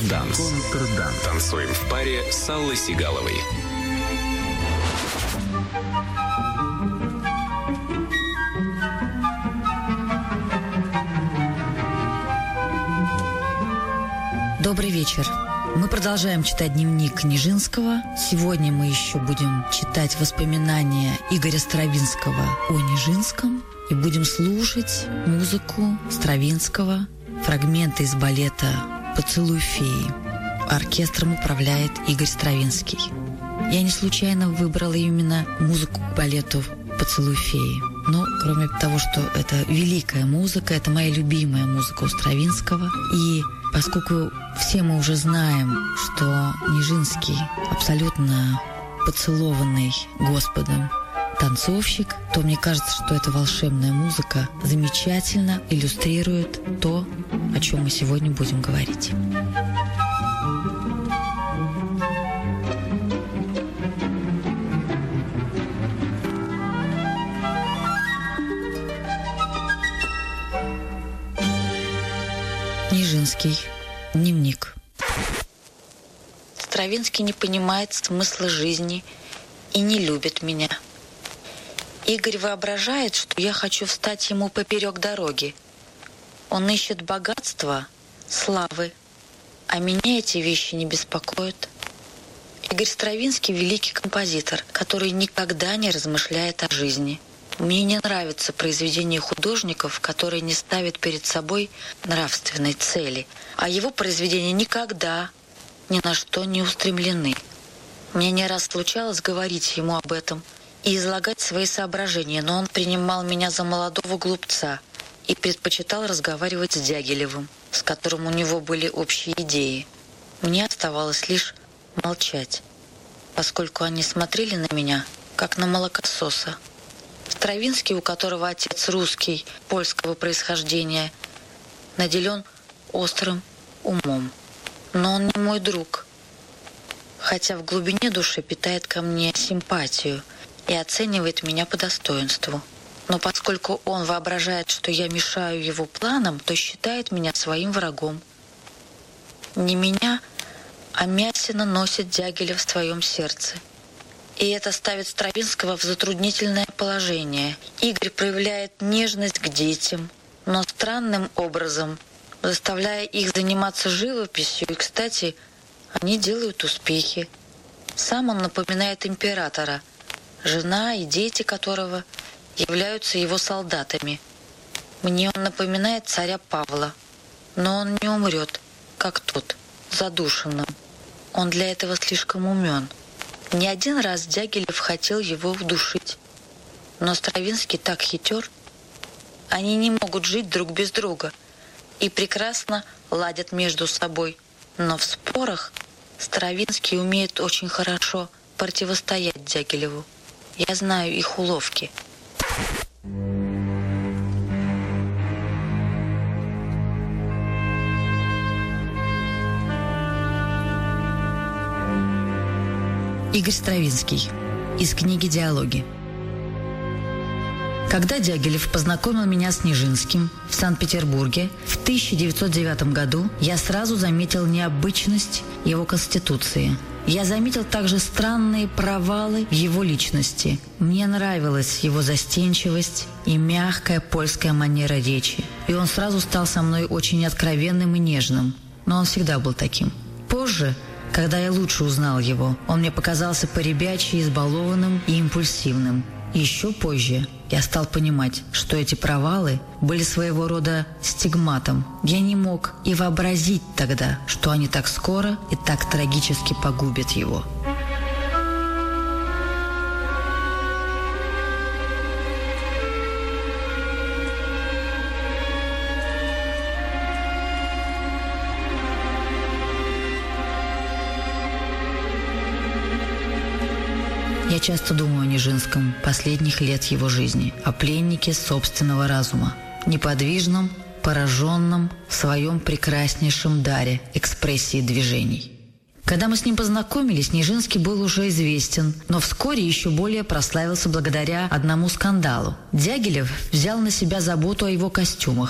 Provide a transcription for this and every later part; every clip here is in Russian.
Контрданс. Танцуем в паре с Аллой Сигаловой. Добрый вечер. Мы продолжаем читать дневник Нижинского. Сегодня мы еще будем читать воспоминания Игоря Стравинского о Нижинском и будем слушать музыку Стравинского, фрагменты из балета «Поцелуй феи». Оркестром управляет Игорь Стравинский. Я не случайно выбрала именно музыку к балету «Поцелуй феи». Но кроме того, что это великая музыка, это моя любимая музыка у Стравинского. И поскольку все мы уже знаем, что Нижинский абсолютно поцелованный Господом танцовщик, то мне кажется, что эта волшебная музыка замечательно иллюстрирует то, о чем мы сегодня будем говорить. Нижинский. Дневник. Стравинский не понимает смысла жизни и не любит меня. Игорь воображает, что я хочу встать ему поперек дороги. Он ищет богатства, славы, а меня эти вещи не беспокоят. Игорь Стравинский — великий композитор, который никогда не размышляет о жизни. Мне не нравятся произведения художников, которые не ставят перед собой нравственной цели, а его произведения никогда ни на что не устремлены. Мне не раз случалось говорить ему об этом и излагать свои соображения, но он принимал меня за молодого глупца и предпочитал разговаривать с Дягилевым, с которым у него были общие идеи. Мне оставалось лишь молчать, поскольку они смотрели на меня, как на молокососа. Стравинский, у которого отец русский, польского происхождения, наделен острым умом. Но он не мой друг, хотя в глубине души питает ко мне симпатию и оценивает меня по достоинству. Но поскольку он воображает, что я мешаю его планам, то считает меня своим врагом. Не меня, а Мясина носит Дягилев в своем сердце. И это ставит Стравинского в затруднительное положение. Игорь проявляет нежность к детям, но странным образом, заставляя их заниматься живописью, и, кстати, они делают успехи. Сам он напоминает императора, жена и дети которого являются его солдатами. Мне он напоминает царя Павла, но он не умрет, как тот, задушенным. Он для этого слишком умен. Не один раз Дягилев хотел его вдушить. Но Стравинский так хитер. Они не могут жить друг без друга и прекрасно ладят между собой. Но в спорах Стравинский умеет очень хорошо противостоять Дягилеву. Я знаю их уловки. Игорь Стравинский. Из книги «Диалоги». Когда Дягилев познакомил меня с Нижинским в Санкт-Петербурге в 1909 году, я сразу заметил необычность его конституции. Я заметил также странные провалы в его личности. Мне нравилась его застенчивость и мягкая польская манера речи. И он сразу стал со мной очень откровенным и нежным. Но он всегда был таким. Позже, когда я лучше узнал его, он мне показался поребячьи избалованным и импульсивным. И еще позже я стал понимать, что эти провалы были своего рода стигматом. Я не мог и вообразить тогда, что они так скоро и так трагически погубят его. Я часто думаю о Нижинском последних лет его жизни, о пленнике собственного разума, неподвижном, пораженном в своем прекраснейшем даре экспрессии движений. Когда мы с ним познакомились, Нижинский был уже известен, но вскоре еще более прославился благодаря одному скандалу. Дягилев взял на себя заботу о его костюмах.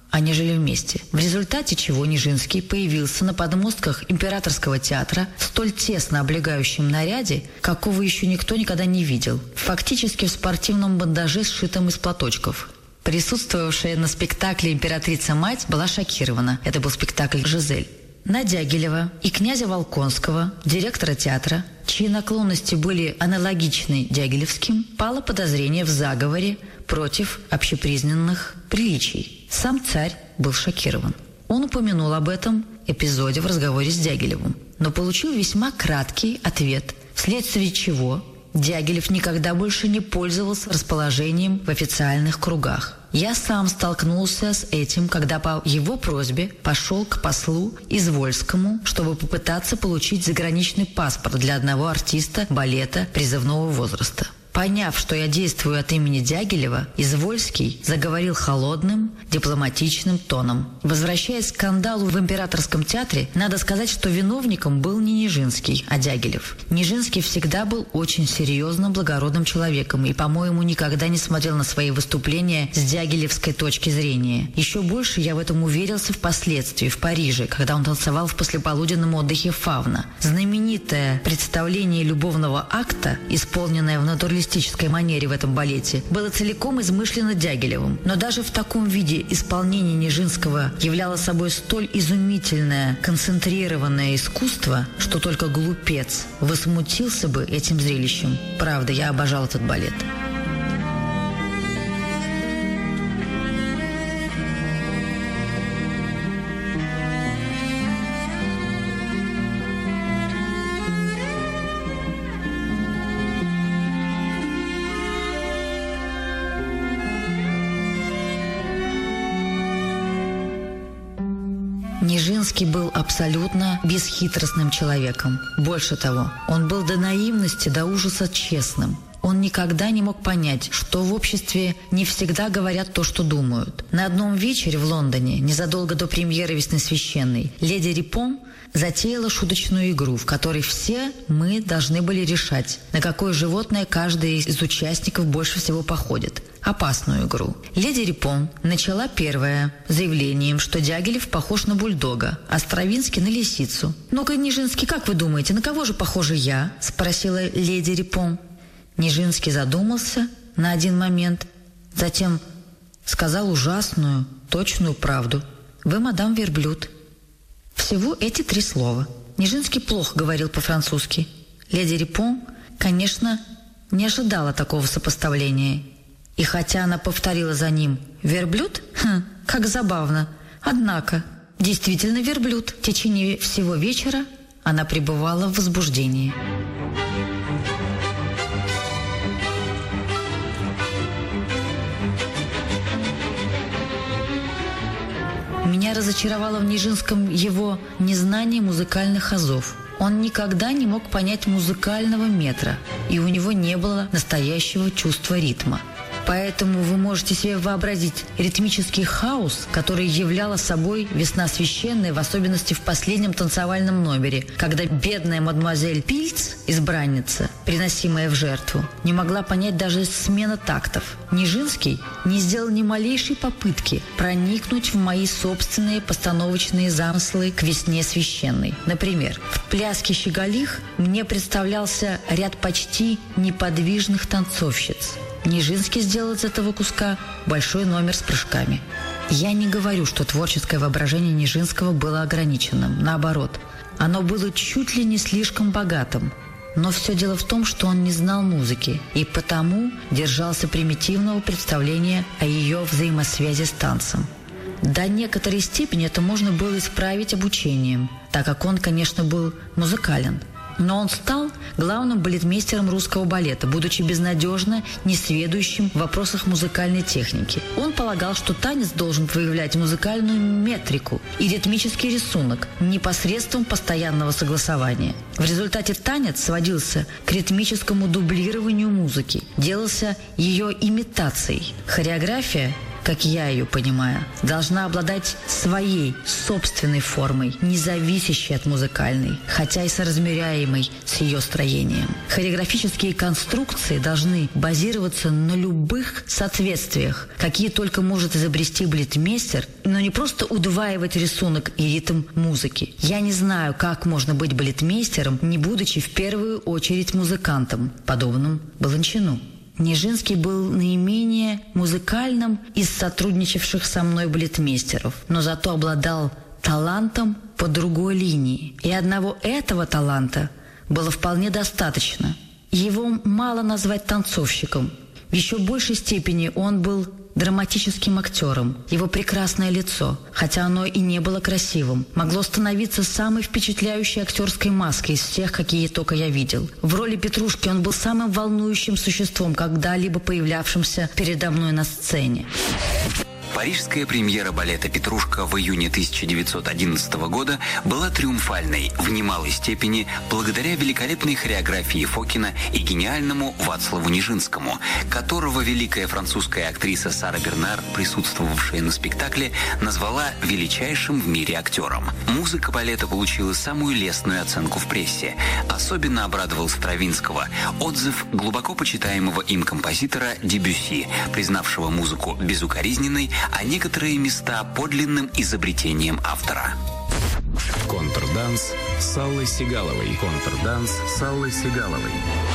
Они жили вместе, в результате чего Нижинский появился на подмостках Императорского театра в столь тесно облегающем наряде, какого еще никто никогда не видел, фактически в спортивном бандаже, сшитом из платочков. Присутствовавшая на спектакле императрица-мать была шокирована. Это был спектакль «Жизель». На Дягилева и князя Волконского, директора театра, чьи наклонности были аналогичны дягилевским, пало подозрение в заговоре против общепризнанных приличий. Сам царь был шокирован. Он упомянул об этом эпизоде в разговоре с Дягилевым, но получил весьма краткий ответ, вследствие чего Дягилев никогда больше не пользовался расположением в официальных кругах. Я сам столкнулся с этим, когда по его просьбе пошел к послу Извольскому, чтобы попытаться получить заграничный паспорт для одного артиста балета призывного возраста. Поняв, что я действую от имени Дягилева, Извольский заговорил холодным, дипломатичным тоном. Возвращаясь к скандалу в Императорском театре, надо сказать, что виновником был не Нижинский, а Дягилев. Нижинский всегда был очень серьезным, благородным человеком и, по-моему, никогда не смотрел на свои выступления с дягилевской точки зрения. Еще больше я в этом уверился впоследствии в Париже, когда он танцевал в послеполуденном отдыхе «Фавна». Знаменитое представление любовного акта, исполненное в натуралистической манере в этом балете, было целиком измышлено Дягилевым. Но даже в таком виде исполнение Нижинского являло собой столь изумительное, концентрированное искусство, что только глупец возмутился бы этим зрелищем. Правда, я обожал этот балет. Нижинский был абсолютно бесхитростным человеком. Больше того, он был до наивности, до ужаса честным. Он никогда не мог понять, что в обществе не всегда говорят то, что думают. На одном вечере в Лондоне, незадолго до премьеры «Весны священной», леди Рипон затеяла шуточную игру, в которой все мы должны были решать, на какое животное каждый из участников больше всего походит. Опасную игру. Леди Рипон начала первое заявлением, что Дягилев похож на бульдога, а Стравинский на лисицу. «Ну-ка, Нижинский, как вы думаете, на кого же похожа я?» – спросила леди Рипон. Нижинский задумался на один момент, затем сказал ужасную, точную правду. «Вы, мадам, верблюд». Всего эти 3 слова. Нижинский плохо говорил по-французски. Леди Рипон, конечно, не ожидала такого сопоставления. И хотя она повторила за ним «верблюд», как забавно. Однако, действительно верблюд. В течение всего вечера она пребывала в возбуждении. Меня разочаровало в Нижинском его незнание музыкальных азов. Он никогда не мог понять музыкального метра, и у него не было настоящего чувства ритма. Поэтому вы можете себе вообразить ритмический хаос, который являла собой «Весна священная», в особенности в последнем танцевальном номере, когда бедная мадемуазель Пильц, избранница, приносимая в жертву, не могла понять даже смена тактов. Нижинский не сделал ни малейшей попытки проникнуть в мои собственные постановочные замыслы к «Весне священной». Например, в пляске «Щеголих» мне представлялся ряд почти неподвижных танцовщиц. Нижинский сделал из этого куска большой номер с прыжками. Я не говорю, что творческое воображение Нижинского было ограниченным. Наоборот, оно было чуть ли не слишком богатым. Но все дело в том, что он не знал музыки и потому держался примитивного представления о ее взаимосвязи с танцем. До некоторой степени это можно было исправить обучением, так как он, конечно, был музыкален. Но он стал главным балетмейстером русского балета, будучи безнадежно несведущим в вопросах музыкальной техники. Он полагал, что танец должен выявлять музыкальную метрику и ритмический рисунок непосредством постоянного согласования. В результате танец сводился к ритмическому дублированию музыки, делался ее имитацией. Хореография, как я ее понимаю, должна обладать своей собственной формой, не зависящей от музыкальной, хотя и соразмеряемой с ее строением. Хореографические конструкции должны базироваться на любых соответствиях, какие только может изобрести балетмейстер, но не просто удваивать рисунок и ритм музыки. Я не знаю, как можно быть балетмейстером, не будучи в первую очередь музыкантом, подобным Баланчину. Нижинский был наименее музыкальным из сотрудничавших со мной балетмейстеров, но зато обладал талантом по другой линии. И одного этого таланта было вполне достаточно. Его мало назвать танцовщиком. В еще большей степени он был драматическим актером. Его прекрасное лицо, хотя оно и не было красивым, могло становиться самой впечатляющей актерской маской из всех, какие только я видел. В роли Петрушки он был самым волнующим существом, когда-либо появлявшимся передо мной на сцене. Парижская премьера балета «Петрушка» в июне 1911 года была триумфальной в немалой степени благодаря великолепной хореографии Фокина и гениальному Вацлаву Нижинскому, которого великая французская актриса Сара Бернар, присутствовавшая на спектакле, назвала величайшим в мире актером. Музыка балета получила самую лестную оценку в прессе. Особенно обрадовал Стравинского отзыв глубоко почитаемого им композитора Дебюсси, признавшего музыку безукоризненной, а некоторые места подлинным изобретением автора. Контрданс с Аллой Сигаловой. Контрданс с Аллой Сигаловой.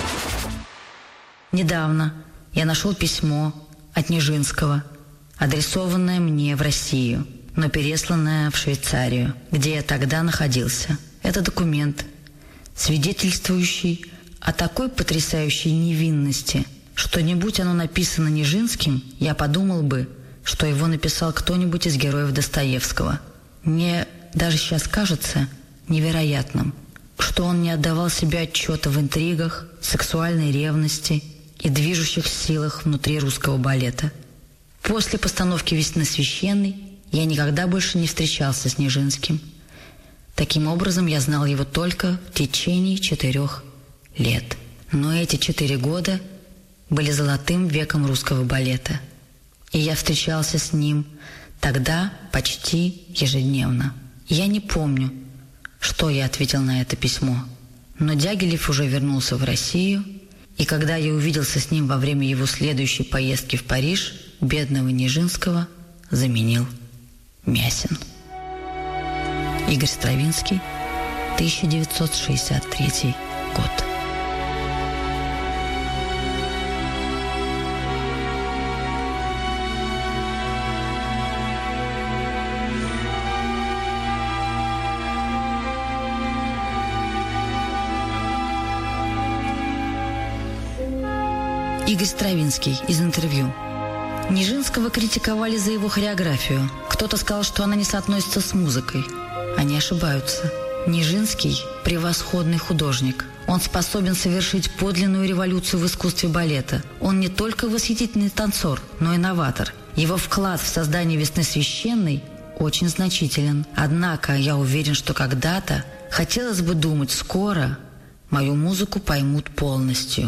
Недавно я нашел письмо от Нижинского, адресованное мне в Россию, но пересланное в Швейцарию, где я тогда находился. Это документ, свидетельствующий о такой потрясающей невинности, что не будь оно написано Нижинским, я подумал бы, что его написал кто-нибудь из героев Достоевского. Мне даже сейчас кажется невероятным, что он не отдавал себе отчета в интригах, сексуальной ревности и движущих силах внутри русского балета. После постановки «Весны священной» я никогда больше не встречался с Нижинским. Таким образом, я знал его только в течение 4 лет. Но эти 4 года были золотым веком русского балета. И я встречался с ним тогда почти ежедневно. Я не помню, что я ответил на это письмо. Но Дягилев уже вернулся в Россию, и когда я увиделся с ним во время его следующей поездки в Париж, бедного Нижинского заменил Мясин. Игорь Стравинский, 1963 год. Игорь Стравинский из интервью. Нижинского критиковали за его хореографию. Кто-то сказал, что она не соотносится с музыкой. Они ошибаются. Нижинский – превосходный художник. Он способен совершить подлинную революцию в искусстве балета. Он не только восхитительный танцор, но и новатор. Его вклад в создание «Весны священной» очень значителен. Однако я уверен, что когда-то, хотелось бы думать, скоро мою музыку поймут полностью.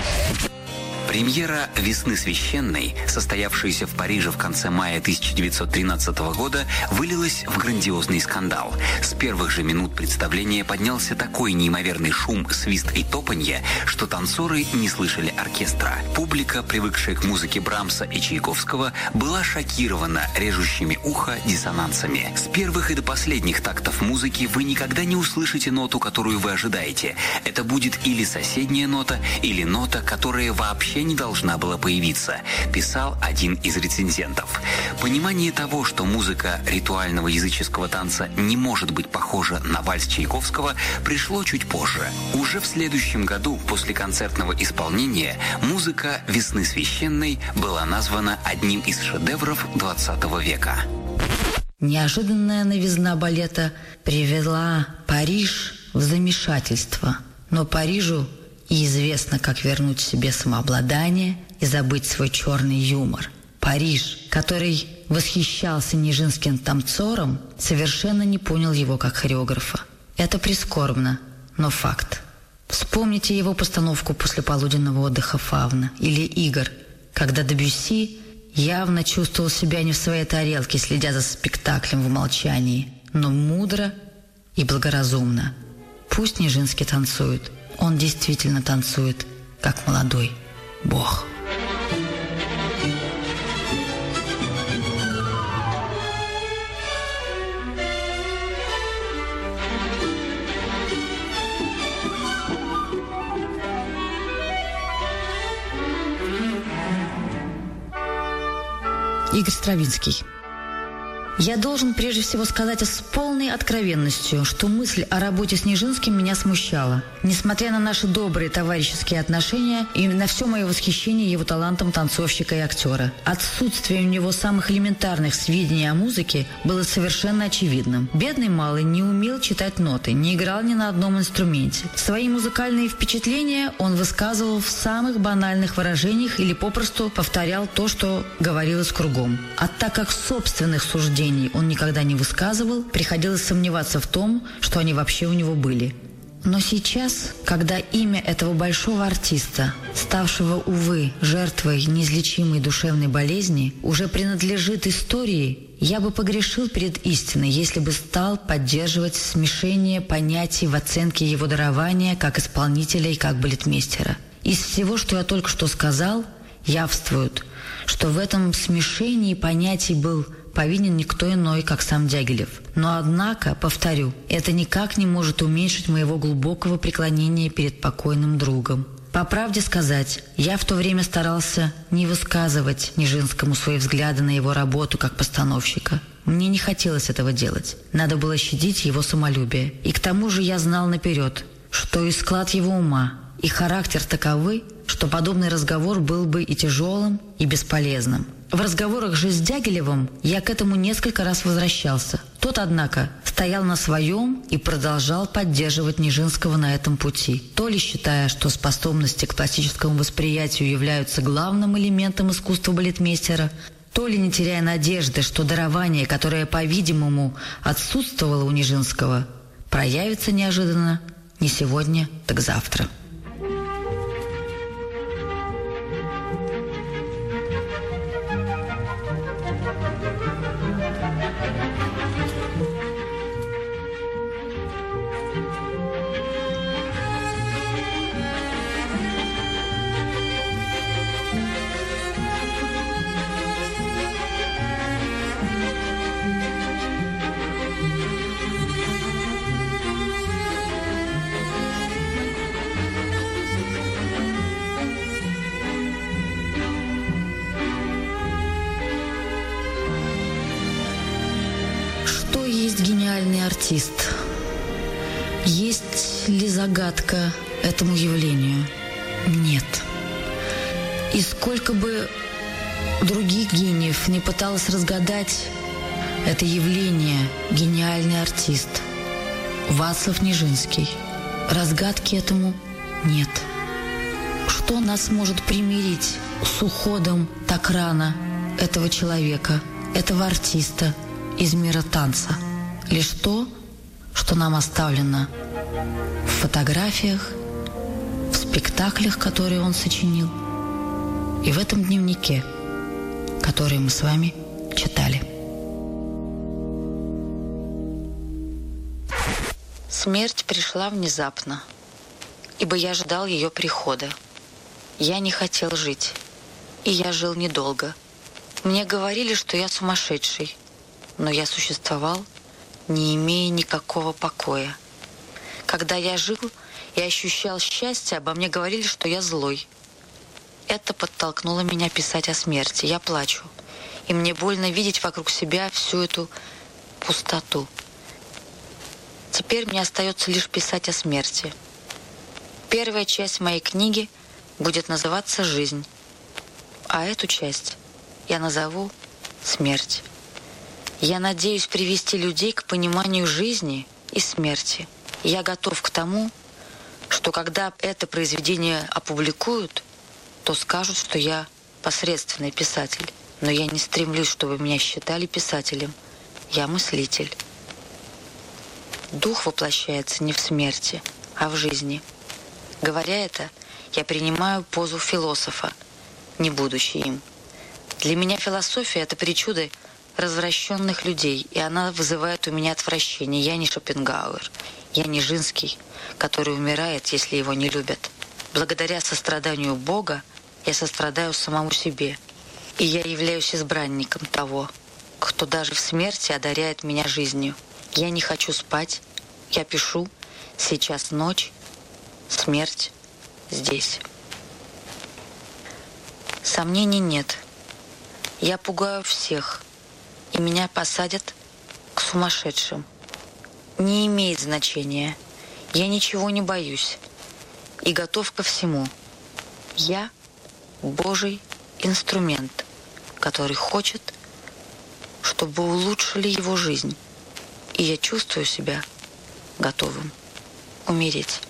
Премьера «Весны священной», состоявшаяся в Париже в конце мая 1913 года, вылилась в грандиозный скандал. С первых же минут представления поднялся такой неимоверный шум, свист и топанье, что танцоры не слышали оркестра. Публика, привыкшая к музыке Брамса и Чайковского, была шокирована режущими ухо диссонансами. С первых и до последних тактов музыки вы никогда не услышите ноту, которую вы ожидаете. Это будет или соседняя нота, или нота, которая вообще не должна была появиться, писал один из рецензентов. Понимание того, что музыка ритуального языческого танца не может быть похожа на вальс Чайковского, пришло чуть позже. Уже в следующем году, после концертного исполнения, музыка «Весны священной» была названа одним из шедевров XX века. Неожиданная новизна балета привела Париж в замешательство. Но Парижу и известно, как вернуть себе самообладание и забыть свой черный юмор. Париж, который восхищался Нижинским танцором, совершенно не понял его как хореографа. Это прискорбно, но факт. Вспомните его постановку после полуденного отдыха «Фавна» или «Игр», когда Дебюсси явно чувствовал себя не в своей тарелке, следя за спектаклем в молчании, но мудро и благоразумно. Пусть Нижинский танцует. Он действительно танцует, как молодой бог. Игорь Стравинский. Я должен прежде всего сказать с полной откровенностью, что мысль о работе с Нижинским меня смущала. Несмотря на наши добрые товарищеские отношения и на все мое восхищение его талантом танцовщика и актера, отсутствие у него самых элементарных сведений о музыке было совершенно очевидным. Бедный малый не умел читать ноты, не играл ни на одном инструменте. Свои музыкальные впечатления он высказывал в самых банальных выражениях или попросту повторял то, что говорилось кругом. А так как собственных суждений он никогда не высказывал, приходилось сомневаться в том, что они вообще у него были. Но сейчас, когда имя этого большого артиста, ставшего, увы, жертвой неизлечимой душевной болезни, уже принадлежит истории, я бы погрешил перед истиной, если бы стал поддерживать смешение понятий в оценке его дарования как исполнителя и как балетмейстера. Из всего, что я только что сказал, явствует, что в этом смешении понятий был повинен никто иной, как сам Дягилев. Но, однако, повторю, это никак не может уменьшить моего глубокого преклонения перед покойным другом. По правде сказать, я в то время старался не высказывать Нижинскому свои взгляды на его работу как постановщика. Мне не хотелось этого делать. Надо было щадить его самолюбие. И к тому же я знал наперед, что и склад его ума, и характер таковы, что подобный разговор был бы и тяжелым, и бесполезным. В разговорах же с Дягилевым я к этому несколько раз возвращался. Тот, однако, стоял на своем и продолжал поддерживать Нижинского на этом пути, то ли считая, что способности к классическому восприятию являются главным элементом искусства балетмейстера, то ли не теряя надежды, что дарование, которое, по-видимому, отсутствовало у Нижинского, проявится неожиданно не сегодня, так завтра. Гениальный артист. Есть ли загадка этому явлению? Нет. И сколько бы других гениев не пыталась разгадать это явление, гениальный артист Вацлав Нижинский, разгадки этому нет. Что нас может примирить с уходом так рано этого человека, этого артиста из мира танца? Лишь то, что нам оставлено в фотографиях, в спектаклях, которые он сочинил, и в этом дневнике, который мы с вами читали. Смерть пришла внезапно, ибо я ждал ее прихода. Я не хотел жить, и я жил недолго. Мне говорили, что я сумасшедший, но я существовал, не имея никакого покоя. Когда я жил и ощущал счастье, обо мне говорили, что я злой. Это подтолкнуло меня писать о смерти. Я плачу, и мне больно видеть вокруг себя всю эту пустоту. Теперь мне остается лишь писать о смерти. Первая часть моей книги будет называться «Жизнь», а эту часть я назову «Смерть». Я надеюсь привести людей к пониманию жизни и смерти. Я готов к тому, что когда это произведение опубликуют, то скажут, что я посредственный писатель. Но я не стремлюсь, чтобы меня считали писателем. Я мыслитель. Дух воплощается не в смерти, а в жизни. Говоря это, я принимаю позу философа, не будучи им. Для меня философия – это причуды развращенных людей, и она вызывает у меня отвращение. Я не Шопенгауэр, я не Нижинский, который умирает, если его не любят. Благодаря состраданию Бога я сострадаю самому себе, и я являюсь избранником того, кто даже в смерти одаряет меня жизнью. Я не хочу спать, я пишу, сейчас ночь, смерть здесь. Сомнений нет. Я пугаю всех, и меня посадят к сумасшедшим. Не имеет значения. Я ничего не боюсь и готов ко всему. Я Божий инструмент, который хочет, чтобы улучшили его жизнь. И я чувствую себя готовым умереть.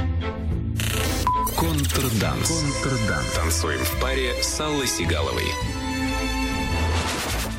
Контрданс. Танцуем в паре с Аллой Сигаловой.